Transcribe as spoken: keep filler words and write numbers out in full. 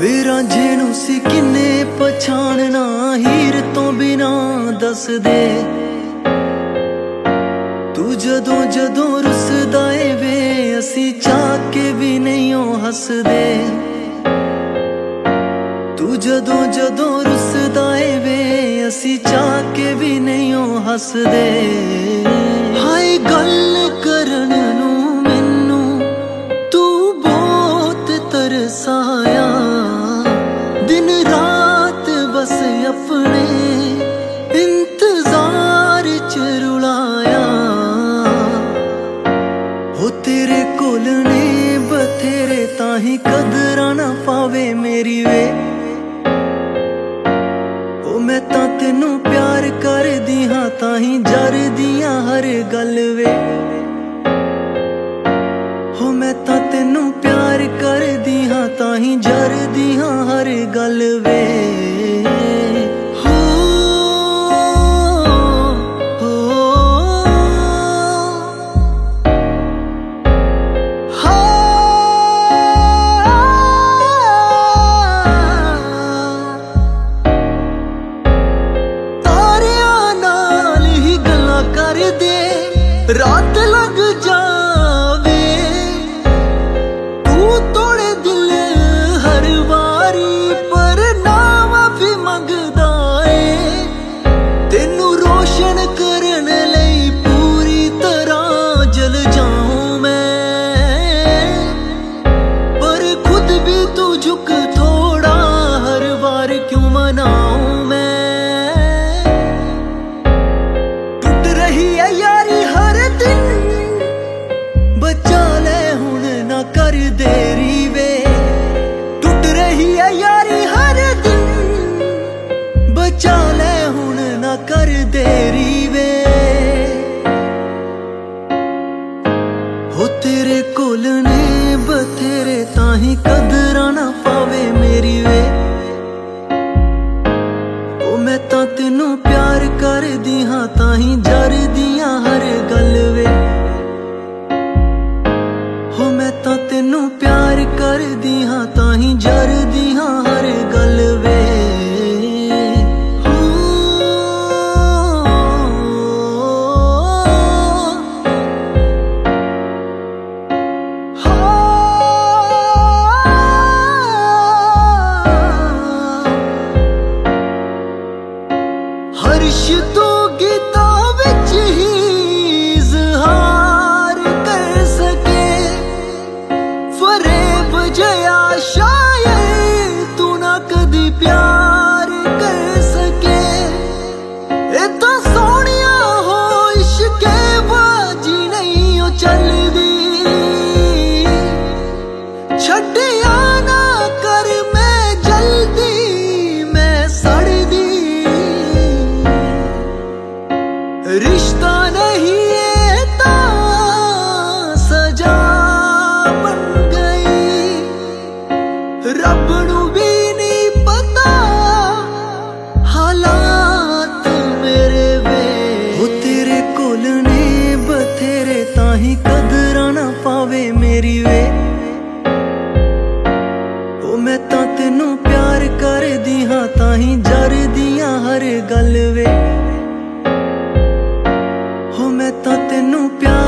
वे रांझे नू सी किन्ने पछाणना हीर तो बिना दस दे। तू जदों जदों रुसदा ए वे असी चाह के भी नहीं ओ हसदे। तू जदों जदों रुसदा ए वे असी चाह के भी नहीं ओ हसदे। हाय गल करन नू मैनू तू बहुत तरसाया, दिन रात बस अपने इंतजार च रुलाया। हो तेरे कोल ने बथेरे ताही कदरां ना पावे मेरी वे। ओ मैं तां तेनू प्यार करदी हां ताही जरदियां हर गल वे। हो मैं तां तेनू प्यार करदी हां ताही जरदियां हर गल वे। रात लग जावे तू तोड़े दिल हर वारी, पर ना माफी मंगदा ए। तेनू रोशन करन लई पूरी तरह जल जाऊं मैं, पर खुद भी तू झुक थोड़ा हर बार क्यों मनाऊं मैं। टूट रही है यारी बचा ले हुण ना कर देरी वे। टूट रही है यारी हर दिन, बचा ले हुण ना कर देरी वे। हो तेरे कोल ने बथेरे ताही कदरां ना पावे मेरी वे। ओ मैं तां तेनू प्यार करदी हां ताही जरदियां हर गल वे। हो मैं तां तेनू प्यार करदी हां ताही जरदियां हर गल वे। हर्ष तो गीता विच ही इज़हार कर सके, फरेब जया शायद तू ना कदी प्यार कर सके। ए तां सोहणिया हो इश्के बाजी नहीं ओ चलदी, छड्डिया ना कर मैं जल्दी मैं सड़दी। रिश्ता नहीं है तां सजा बन गई, रब नू भी नहीं पता हालात मेरे वे। हो तेरे कोल ने बथेरे ताही कदरां ना पावे मेरी वे। ओ मैं तां तेनू प्यार करदी हां ताही जरदियां हर गल वे। हो मैं तां तेनू प्यार